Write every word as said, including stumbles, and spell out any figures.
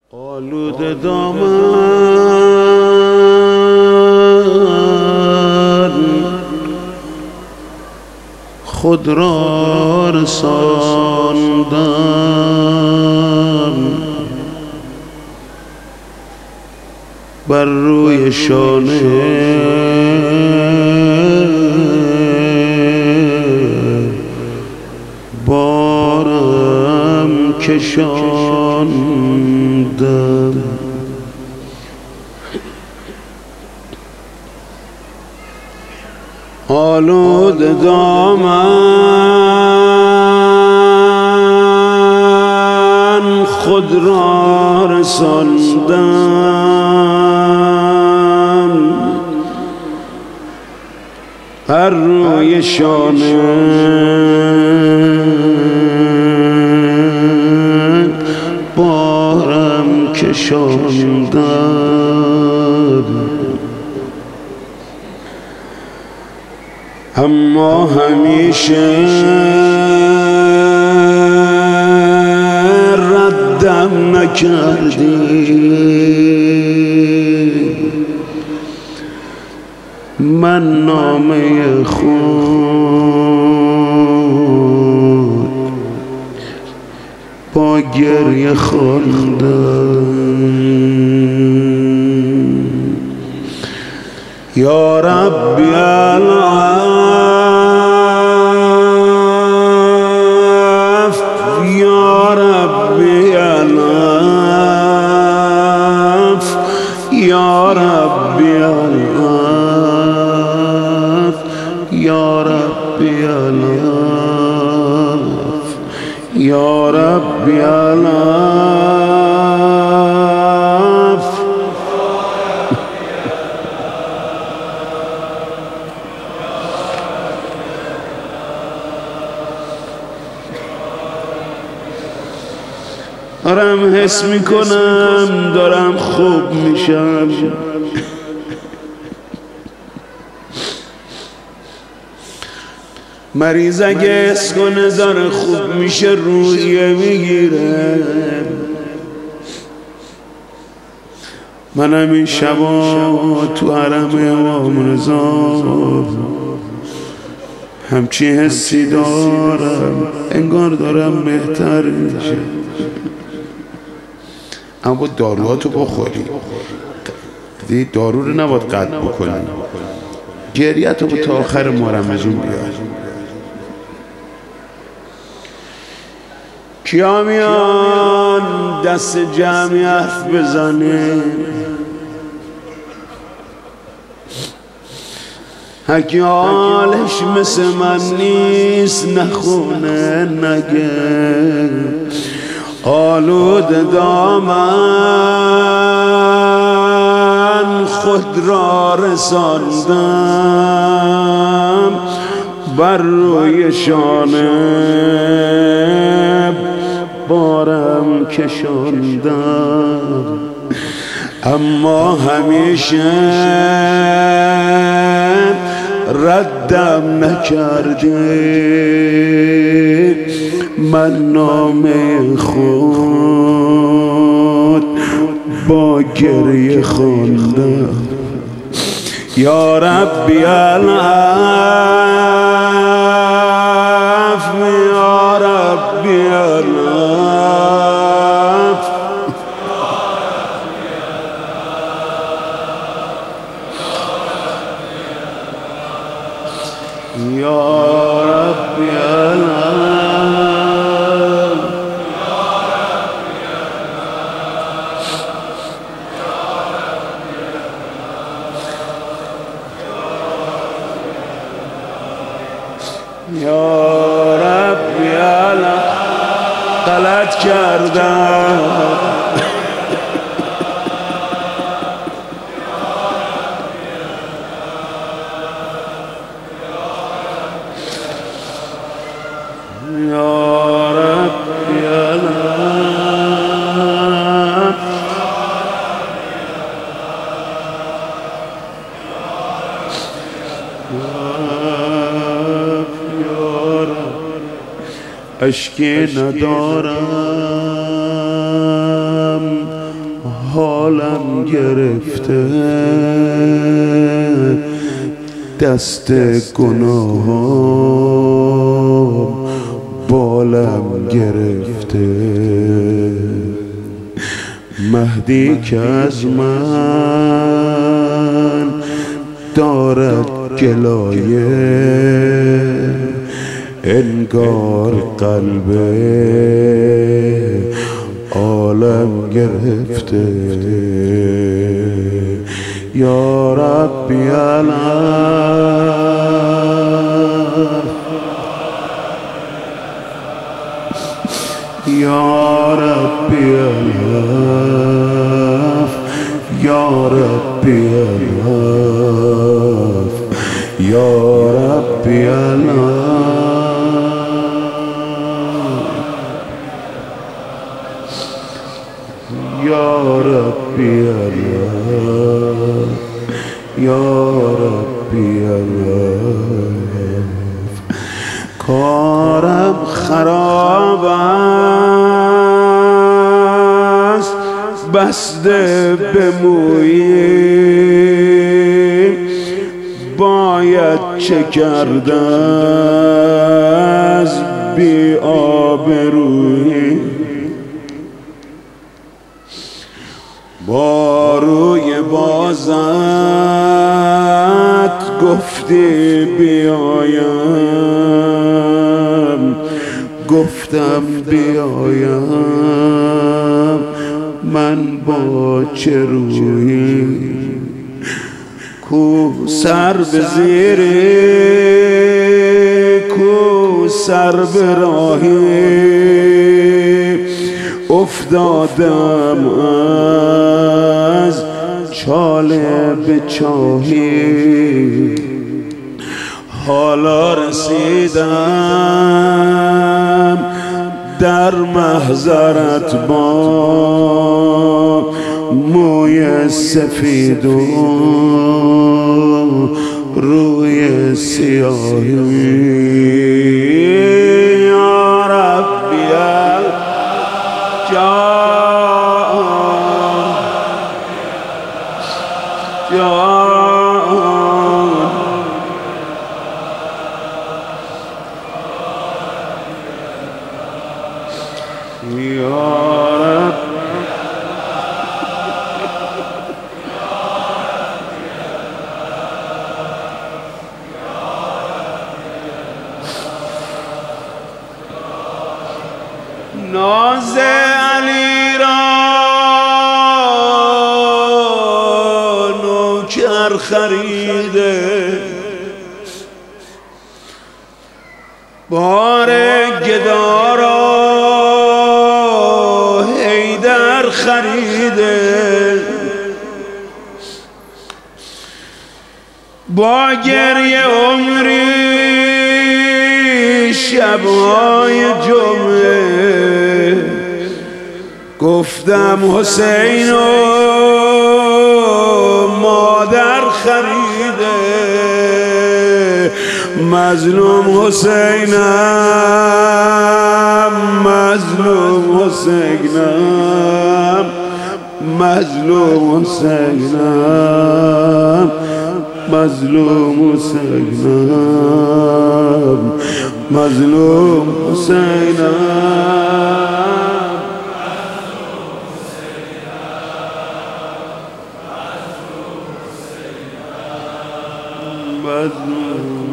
آلوده دامن خود را رساندم بر روی شانه بارم کشاندم. آلوده دامن خود را رساندم بر روی شانه بارم کشاندم. اما همیشه ردم نکردی، من نامه خود با گریه خواندم. یا ربی العفو، یا ربی العفو، یا ربی العفو، یا ربی العفو، یا ربی العفو. دارم حس میکنم دارم خوب میشم، مریض اگه حس کنه داره خوب میشه روحیه میگیره. منم این شبا تو حرم امام رضا همچی حسی دارم، انگار دارم بهتر میشه. اما داروهاتو بخوری، دیگه دارو رو نباید قطع بکنی، گریه‌تو با تا آخر ماه رمضان بیار. کیا میان دست جمعی حرف بزنه؟ هکی حالش مثل من نیست نخونه نگه. آلوده دامن خود را رساندم بر روی شانه بارم کشاندم. اما همیشه ردم نکردی، من نامه خود با گریه خواندم. یا ربی العفو، یا ربی العفو، یا ربی العفو. یا ربی العفو، غلط کردم، یا ربی العفو. اشکی ندارم حالم گرفته دست گناهام بالم گرفته مهدی که از من دارد گلایه انگار قلب عالم گرفته یا ربی العف یا ربی العف یا ربی العف یا ربی العف یا ربی العف یا ربی العف کارم خراب است بسته به مویی باید چه کرده از بی آبرویی با روی بازت گفتی بیایم گفتم بیایم من با چه رویی کو سر به زیری کو سر به راهی افتادم از چاله به چاهی حالا رسیدم در محضرت با موی سفید و روی سیاهی یا ربی ناز علی را نوکر خریده بار گدا را حیدر خریده با گریه عمری شبهای جمعه گفتم حسین و مادر خریده مظلوم حسینم مظلوم حسینم مظلوم حسینم مظلوم حسینم مظلوم حسینم مظلوم